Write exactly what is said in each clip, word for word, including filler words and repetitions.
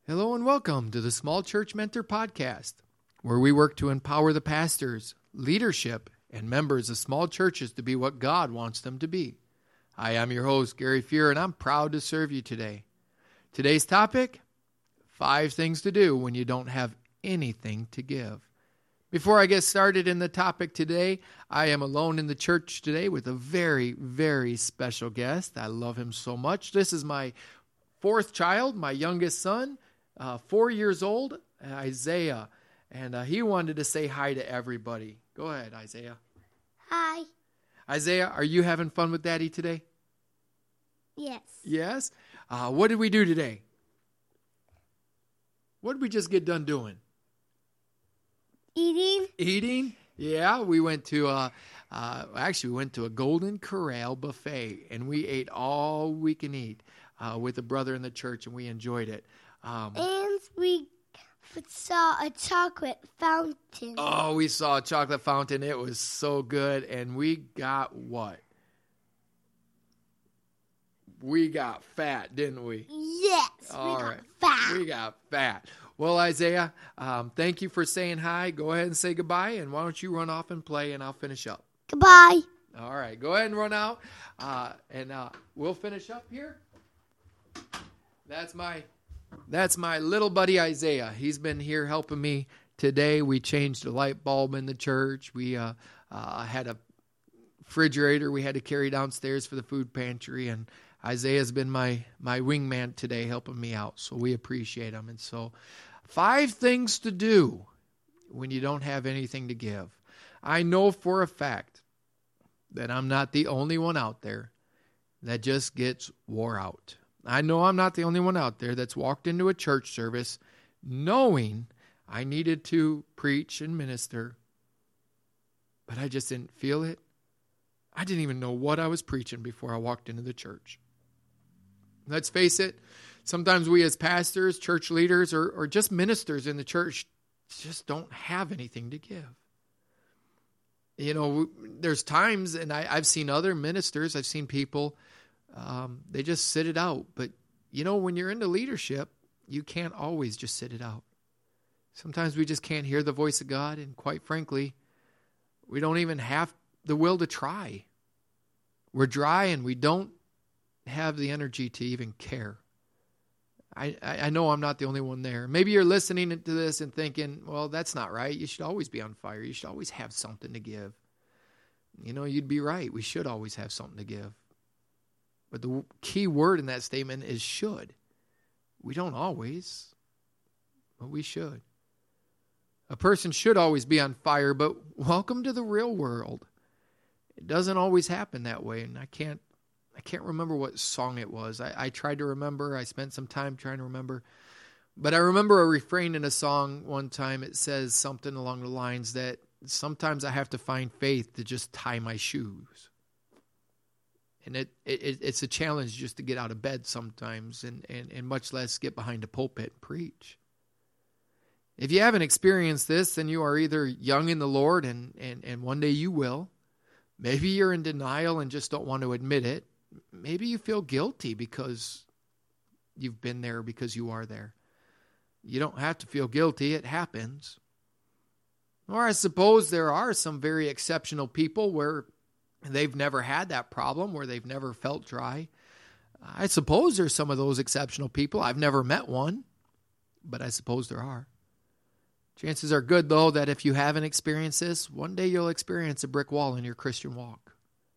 Hello and welcome to the Small Church Mentor Podcast, where we work to empower the pastors, leadership, and members of small churches to be what God wants them to be. Hi, I'm your host, Gary Fear, and I'm proud to serve you today. Today's topic, five things to do when you don't have anything to give. Before I get started in the topic today, I am alone in the church today with a very, very special guest. I love him so much. This is my fourth child, my youngest son. Uh, four years old, Isaiah, and uh, he wanted to say hi to everybody. Go ahead, Isaiah. Hi. Isaiah, are you having fun with Daddy today? Yes. Yes? Uh, what did we do today? What did we just get done doing? Eating. Eating? Yeah, we went to, uh, uh, actually, we went to a Golden Corral buffet, and we ate all we can eat uh, with a brother in the church, and we enjoyed it. Um, and we saw a chocolate fountain. Oh, we saw a chocolate fountain. It was so good. And we got what? We got fat, didn't we? Yes, All we got right. fat. We got fat. Well, Isaiah, um, thank you for saying hi. Go ahead and say goodbye. And why don't you run off and play, and I'll finish up. Goodbye. All right. Go ahead and run out. Uh, and uh, we'll finish up here. That's my... That's my little buddy Isaiah. He's been here helping me today. We changed a light bulb in the church. We uh, uh, had a refrigerator we had to carry downstairs for the food pantry. And Isaiah's been my, my wingman today helping me out. So we appreciate him. And so five things to do when you don't have anything to give. I know for a fact that I'm not the only one out there that just gets wore out. I know I'm not the only one out there that's walked into a church service knowing I needed to preach and minister, but I just didn't feel it. I didn't even know what I was preaching before I walked into the church. Let's face it, sometimes we as pastors, church leaders, or, or just ministers in the church just don't have anything to give. You know, there's times, and I, I've seen other ministers, I've seen people, Um, they just sit it out. But, you know, when you're into leadership, you can't always just sit it out. Sometimes we just can't hear the voice of God. And quite frankly, we don't even have the will to try. We're dry and we don't have the energy to even care. I, I, I know I'm not the only one there. Maybe you're listening to this and thinking, well, that's not right. You should always be on fire. You should always have something to give. You know, you'd be right. We should always have something to give. But the key word in that statement is should. We don't always, but we should. A person should always be on fire, but welcome to the real world. It doesn't always happen that way, and I can't I can't remember what song it was. I, I tried to remember. I spent some time trying to remember. But I remember a refrain in a song one time. It says something along the lines that sometimes I have to find faith to just tie my shoes. And it, it it's a challenge just to get out of bed sometimes and, and, and much less get behind a pulpit and preach. If you haven't experienced this, then you are either young in the Lord and, and, and one day you will. Maybe you're in denial and just don't want to admit it. Maybe you feel guilty because you've been there, because you are there. You don't have to feel guilty. It happens. Or I suppose there are some very exceptional people where they've never had that problem, where they've never felt dry. I suppose there's some of those exceptional people. I've never met one, but I suppose there are. Chances are good, though, that if you haven't experienced this, one day you'll experience a brick wall in your Christian walk.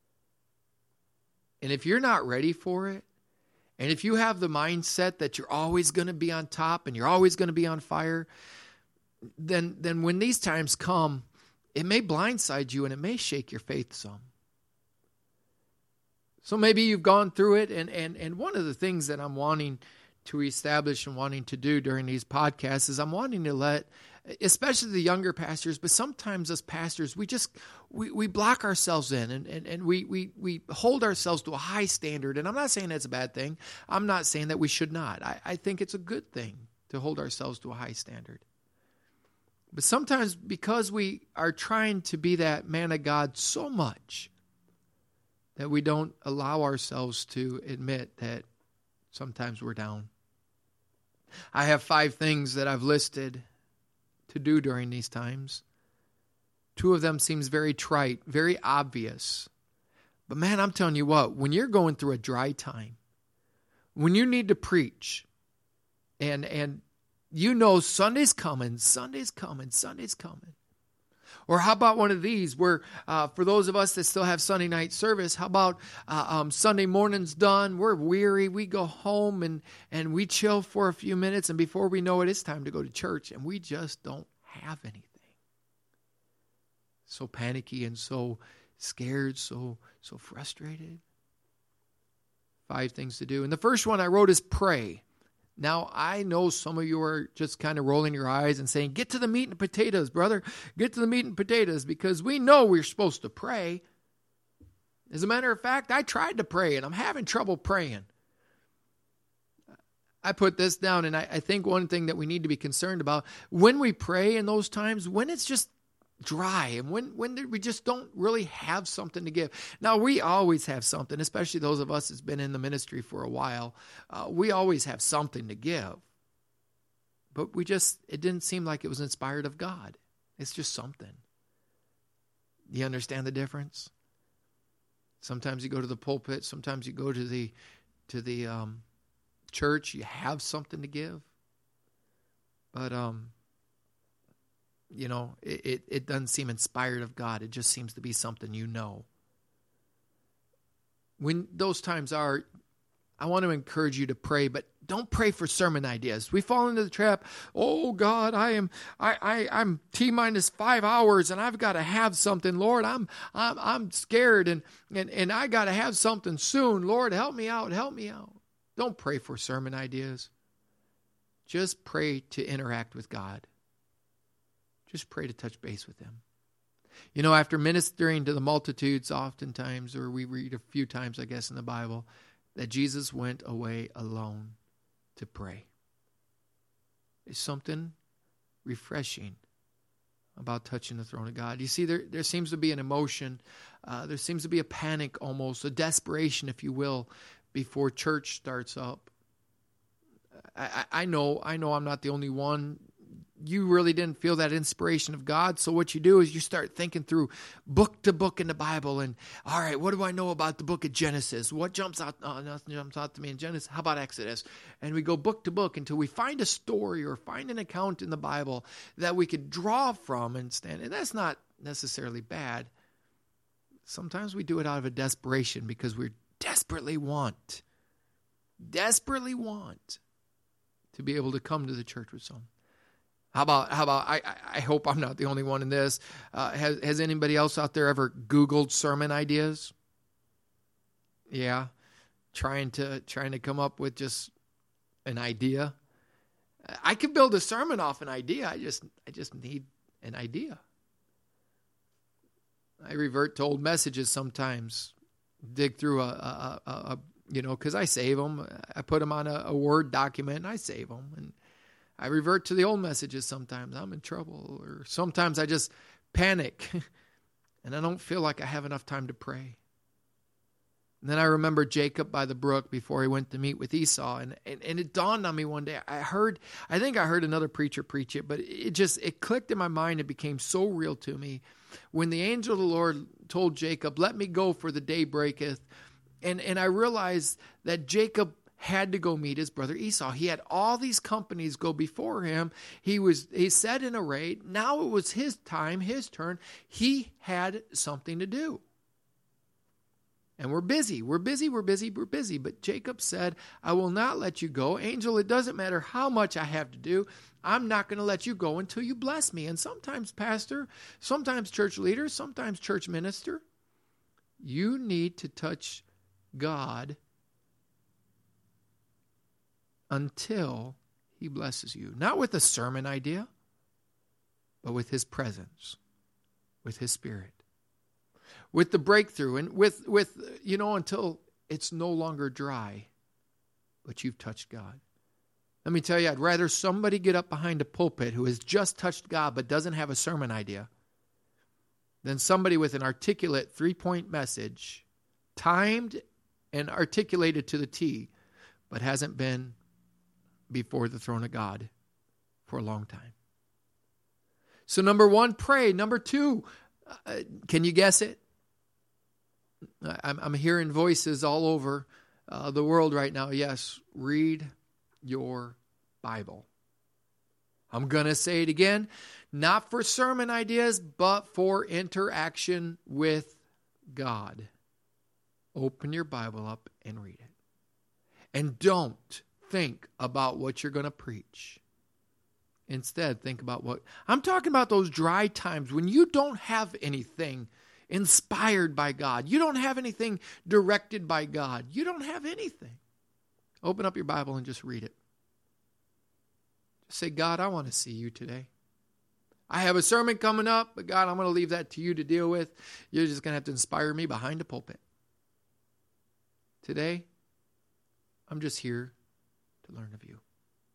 And if you're not ready for it, and if you have the mindset that you're always going to be on top and you're always going to be on fire, then, then when these times come, it may blindside you and it may shake your faith some. So maybe you've gone through it, and, and, and one of the things that I'm wanting to establish and wanting to do during these podcasts is I'm wanting to let, especially the younger pastors, but sometimes as pastors, we just, we, we block ourselves in and, and, and we, we, we hold ourselves to a high standard. And I'm not saying that's a bad thing. I'm not saying that we should not. I, I think it's a good thing to hold ourselves to a high standard. But sometimes because we are trying to be that man of God so much, that we don't allow ourselves to admit that sometimes we're down. I have five things that I've listed to do during these times. Two of them seems very trite, very obvious. But man, I'm telling you what, when you're going through a dry time, when you need to preach, and and you know Sunday's coming, Sunday's coming, Sunday's coming. Or how about one of these where uh, for those of us that still have Sunday night service, how about uh, um, Sunday morning's done, we're weary, we go home and, and we chill for a few minutes, and before we know it, it's time to go to church, and we just don't have anything. So panicky and so scared, so so frustrated. Five things to do. And the first one I wrote is pray. Now, I know some of you are just kind of rolling your eyes and saying, get to the meat and potatoes, brother. Get to the meat and potatoes, because we know we're supposed to pray. As a matter of fact, I tried to pray, and I'm having trouble praying. I put this down, and I, I think one thing that we need to be concerned about, when we pray in those times, when it's just dry and when when we just don't really have something to give. Now, we always have something, especially those of us that's been in the ministry for a while. Uh, we always have something to give. But we just, it didn't seem like it was inspired of God. It's just something. You understand the difference? Sometimes you go to the pulpit, sometimes you go to the to the um, church, you have something to give. But um You know, it, it, it doesn't seem inspired of God. It just seems to be something you know. When those times are, I want to encourage you to pray, but don't pray for sermon ideas. We fall into the trap. Oh God, I am I, I I'm T minus five hours and I've got to have something. Lord, I'm I'm I'm scared and and, and I gotta have something soon. Lord, help me out, help me out. Don't pray for sermon ideas. Just pray to interact with God. Just pray to touch base with him. You know, after ministering to the multitudes oftentimes, or we read a few times, I guess, in the Bible, that Jesus went away alone to pray. There's something refreshing about touching the throne of God. You see, there, there seems to be an emotion. Uh, there seems to be a panic almost, a desperation, if you will, before church starts up. I, I, I know, I know I'm not the only one. You really didn't feel that inspiration of God. So what you do is you start thinking through book to book in the Bible. And all right, what do I know about the book of Genesis? What jumps out? Oh, nothing jumps out to me in Genesis. How about Exodus? And we go book to book until we find a story or find an account in the Bible that we could draw from and stand. And that's not necessarily bad. Sometimes we do it out of a desperation because we desperately want, desperately want to be able to come to the church with some. How about, how about, I, I hope I'm not the only one in this. Uh, has, has anybody else out there ever Googled sermon ideas? Yeah. Trying to, trying to come up with just an idea. I could build a sermon off an idea. I just, I just need an idea. I revert to old messages sometimes. Dig through a, a, a, a you know, because I save them. I put them on a, a Word document and I save them. And I revert to the old messages sometimes. I'm in trouble. Or sometimes I just panic and I don't feel like I have enough time to pray. And then I remember Jacob by the brook before he went to meet with Esau. And, and, and it dawned on me one day. I heard, I think I heard another preacher preach it, but it just, it clicked in my mind. It became so real to me. When the angel of the Lord told Jacob, let me go for the day breaketh. And, and I realized that Jacob had to go meet his brother Esau. He had all these companies go before him. He was he set in array. Now it was his time, his turn. He had something to do. And we're busy. We're busy. We're busy. We're busy. But Jacob said, I will not let you go. Angel, it doesn't matter how much I have to do. I'm not going to let you go until you bless me. And sometimes, pastor, sometimes church leader, sometimes church minister, you need to touch God until he blesses you. Not with a sermon idea, but with his presence, with his spirit, with the breakthrough, and with, with you know, until it's no longer dry, but you've touched God. Let me tell you, I'd rather somebody get up behind a pulpit who has just touched God but doesn't have a sermon idea than somebody with an articulate three-point message, timed and articulated to the T, but hasn't been before the throne of God for a long time. So number one, pray. Number two, uh, can you guess it? I'm, I'm hearing voices all over uh, the world right now. Yes, read your Bible. I'm going to say it again, not for sermon ideas, but for interaction with God. Open your Bible up and read it. And don't think about what you're going to preach. Instead, think about what... I'm talking about those dry times when you don't have anything inspired by God. You don't have anything directed by God. You don't have anything. Open up your Bible and just read it. Say, God, I want to see you today. I have a sermon coming up, but God, I'm going to leave that to you to deal with. You're just going to have to inspire me behind the pulpit. Today, I'm just here to learn of you.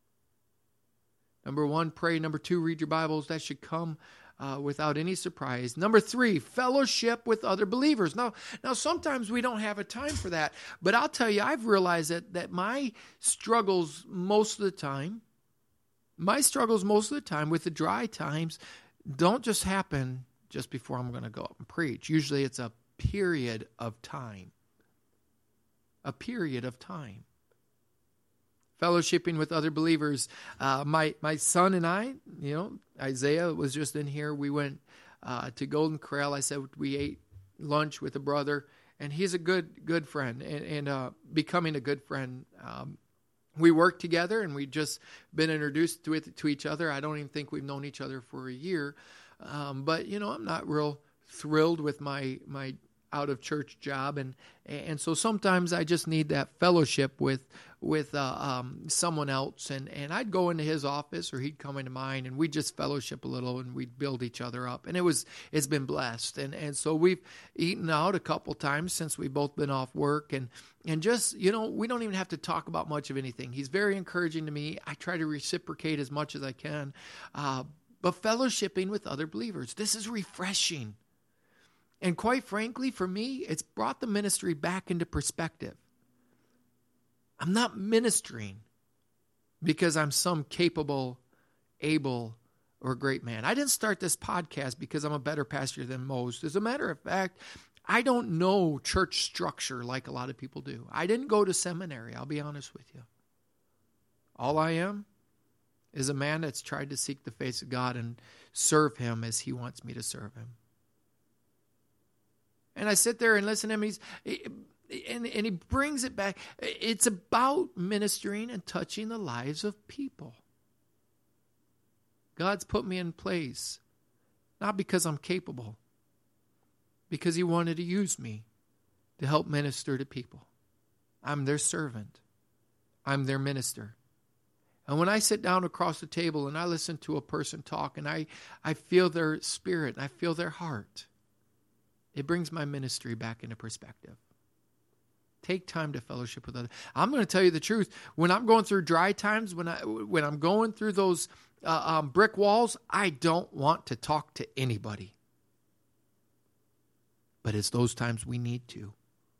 Number one, pray. Number two, read your Bibles. That should come uh, without any surprise. Number three, fellowship with other believers. Now, now, sometimes we don't have a time for that, but I'll tell you, I've realized that, that my struggles most of the time, My struggles most of the time with the dry times don't just happen just before I'm going to go up and preach. Usually it's a period of time. A period of time. Fellowshipping with other believers. Uh, my, my son and I, you know, Isaiah was just in here. We went uh, to Golden Corral. I said we ate lunch with a brother, and he's a good good friend, and, and uh, becoming a good friend. Um, We work together, and we've just been introduced to it, to each other. I don't even think we've known each other for a year. Um, but, you know, I'm not real thrilled with my my out-of-church job. And and so sometimes I just need that fellowship with with uh, um, someone else. And, and I'd go into his office, or he'd come into mine, and we'd just fellowship a little, and we'd build each other up. And it was, it's been blessed. And, and so we've eaten out a couple times since we've both been off work. And And just, you know, we don't even have to talk about much of anything. He's very encouraging to me. I try to reciprocate as much as I can. Uh, but fellowshipping with other believers, this is refreshing. And quite frankly, for me, it's brought the ministry back into perspective. I'm not ministering because I'm some capable, able, or great man. I didn't start this podcast because I'm a better pastor than most. As a matter of fact, I don't know church structure like a lot of people do. I didn't go to seminary, I'll be honest with you. All I am is a man that's tried to seek the face of God and serve him as he wants me to serve him. And I sit there and listen to him, he's, and, and he brings it back. It's about ministering and touching the lives of people. God's put me in place, not because I'm capable, because he wanted to use me to help minister to people. I'm their servant. I'm their minister. And when I sit down across the table and I listen to a person talk and I, I feel their spirit and I feel their heart, it brings my ministry back into perspective. Take time to fellowship with others. I'm going to tell you the truth. When I'm going through dry times, when, I, when I'm going through those uh, um, brick walls, I don't want to talk to anybody. But it's those times we need to.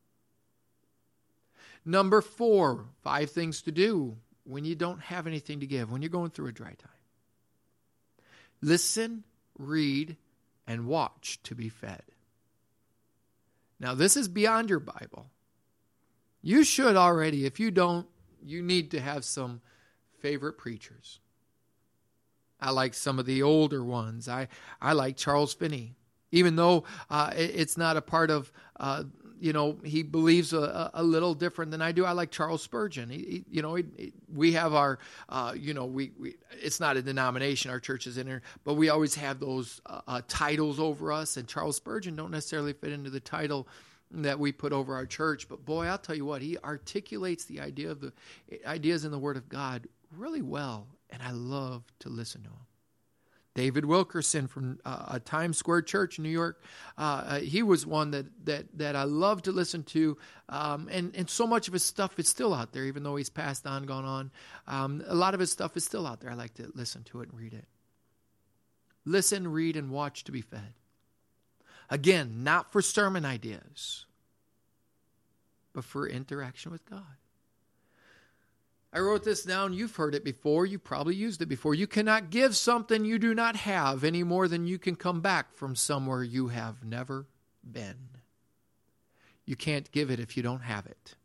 Number four, five things to do when you don't have anything to give, when you're going through a dry time. Listen, read, and watch to be fed. Now, this is beyond your Bible. You should already, if you don't, you need to have some favorite preachers. I like some of the older ones. I, I like Charles Finney. Even though uh, it's not a part of, uh, you know, he believes a, a little different than I do. I like Charles Spurgeon. He, he, you know, he, he, we have our, uh, you know, we, we it's not a denomination. Our church is in there, but we always have those uh, uh, titles over us. And Charles Spurgeon don't necessarily fit into the title that we put over our church. But boy, I'll tell you what, he articulates the idea of the ideas in the Word of God really well, and I love to listen to him. David Wilkerson from uh, a Times Square Church in New York, uh, uh, he was one that that that I love to listen to, um, and and so much of his stuff is still out there, even though he's passed on, gone on. Um, a lot of his stuff is still out there. I like to listen to it and read it. Listen, read, and watch to be fed. Again, not for sermon ideas, but for interaction with God. I wrote this down. You've heard it before. You've probably used it before. You cannot give something you do not have any more than you can come back from somewhere you have never been. You can't give it if you don't have it.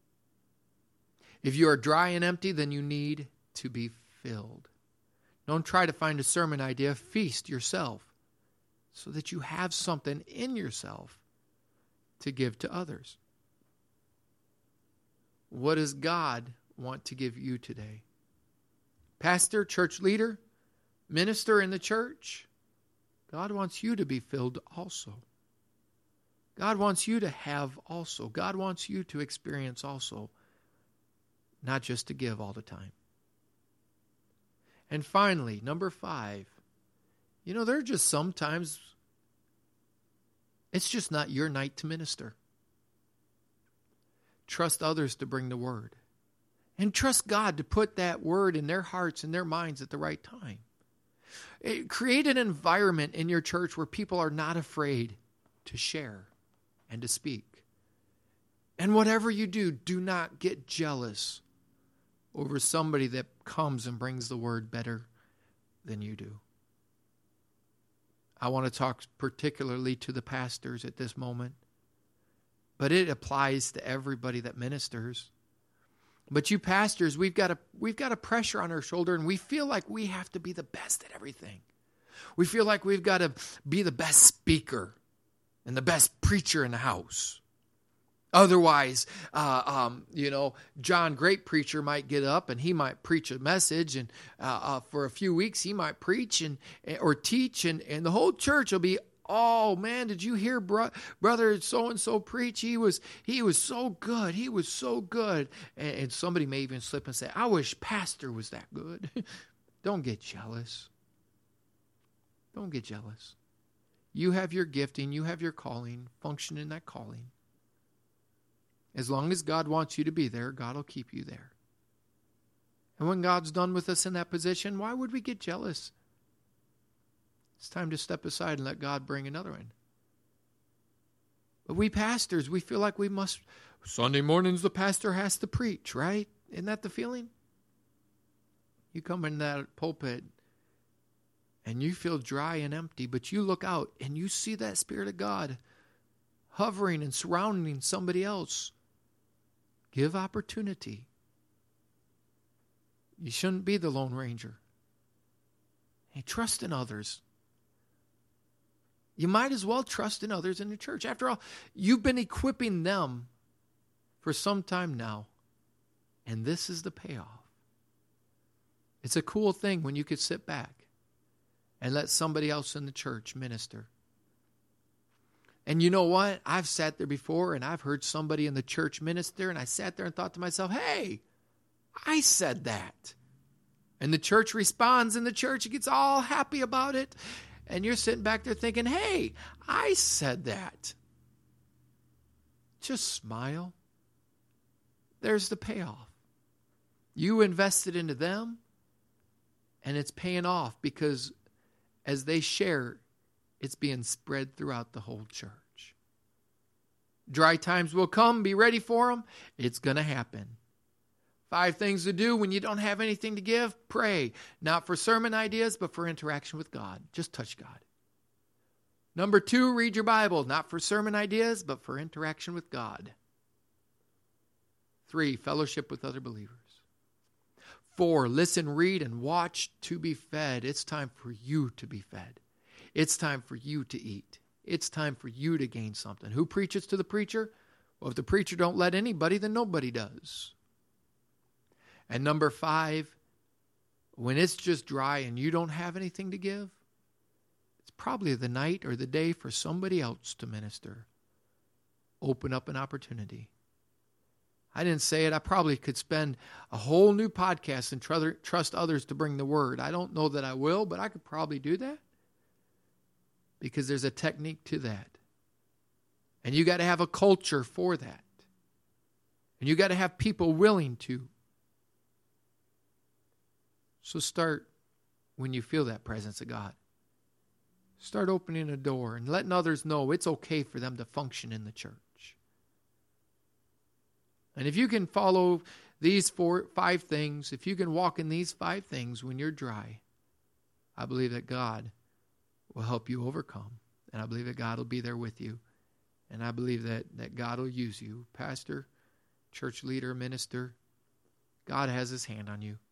If you are dry and empty, then you need to be filled. Don't try to find a sermon idea. Feast yourself so that you have something in yourself to give to others. What does God want to give you today? Pastor, church leader, minister in the church, God wants you to be filled also. God wants you to have also. God wants you to experience also, not just to give all the time. And finally, number five, you know, there are just sometimes it's just not your night to minister. Trust others to bring the word. And trust God to put that word in their hearts and their minds at the right time. It, create an environment in your church where people are not afraid to share and to speak. And whatever you do, do not get jealous over somebody that comes and brings the word better than you do. I want to talk particularly to the pastors at this moment, but it applies to everybody that ministers. But you pastors, we've got a we've got a pressure on our shoulder, and we feel like we have to be the best at everything. We feel like we've got to be the best speaker and the best preacher in the house. Otherwise, uh, um, you know, John, great preacher, might get up and he might preach a message, and uh, uh, for a few weeks he might preach and or teach, and, and the whole church will be, oh man, did you hear bro- brother so and so preach? He was he was so good. He was so good. And, and somebody may even slip and say, I wish pastor was that good. Don't get jealous. Don't get jealous. You have your gifting. You have your calling. Function in that calling. As long as God wants you to be there, God will keep you there. And when God's done with us in that position, why would we get jealous? It's time to step aside and let God bring another in. But we pastors, we feel like we must, Sunday mornings the pastor has to preach, right? Isn't that the feeling? You come in that pulpit and you feel dry and empty, but you look out and you see that Spirit of God hovering and surrounding somebody else. Give opportunity. You shouldn't be the Lone Ranger. Hey, trust in others. You might as well trust in others in the church. After all, you've been equipping them for some time now, and this is the payoff. It's a cool thing when you could sit back and let somebody else in the church minister. And you know what? I've sat there before and I've heard somebody in the church minister, and I sat there and thought to myself, hey, I said that. And the church responds, and the church gets all happy about it. And you're sitting back there thinking, hey, I said that. Just smile. There's the payoff. You invested into them, and it's paying off because as they share, it's being spread throughout the whole church. Dry times will come. Be ready for them. It's going to happen. Five things to do when you don't have anything to give. Pray. Not for sermon ideas, but for interaction with God. Just touch God. Number two, read your Bible. Not for sermon ideas, but for interaction with God. Three, fellowship with other believers. Four, listen, read, and watch to be fed. It's time for you to be fed. It's time for you to eat. It's time for you to gain something. Who preaches to the preacher? Well, if the preacher don't let anybody, then nobody does. And number five, when it's just dry and you don't have anything to give, it's probably the night or the day for somebody else to minister. Open up an opportunity. I didn't say it. I probably could spend a whole new podcast and tr- trust others to bring the word. I don't know that I will, but I could probably do that. Because there's a technique to that. And you got to have a culture for that. And you got to have people willing to. So start when you feel that presence of God. Start opening a door and letting others know it's okay for them to function in the church. And if you can follow these four, five things, if you can walk in these five things when you're dry, I believe that God will help you overcome. And I believe that God will be there with you. And I believe that, that God will use you. Pastor, church leader, minister, God has his hand on you.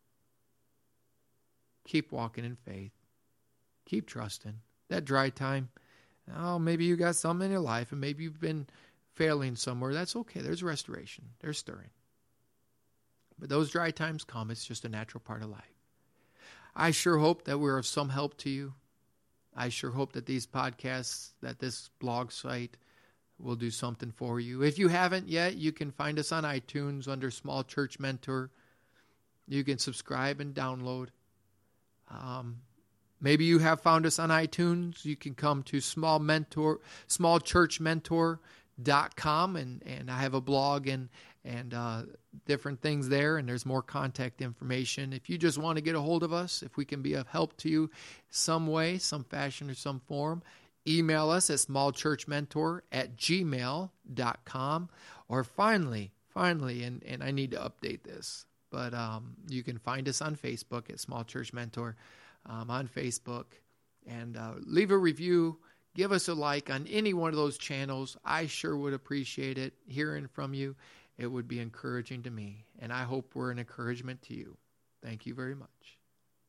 Keep walking in faith. Keep trusting. That dry time, oh, maybe you got something in your life and maybe you've been failing somewhere. That's okay. There's restoration. There's stirring. But those dry times come. It's just a natural part of life. I sure hope that we're of some help to you. I sure hope that these podcasts, that this blog site will do something for you. If you haven't yet, you can find us on iTunes under Small Church Mentor. You can subscribe and download. Um, maybe you have found us on iTunes. You can come to small mentor, small church mentor dot com, and, and I have a blog and and uh, different things there, and there's more contact information. If you just want to get a hold of us, if we can be of help to you some way, some fashion, or some form, email us at smallchurchmentor at gmail dot com. Or finally, finally, and, and I need to update this, but um, you can find us on Facebook at Small Church Mentor um, on Facebook, and uh, leave a review. Give us a like on any one of those channels. I sure would appreciate it, hearing from you. It would be encouraging to me, and I hope we're an encouragement to you. Thank you very much.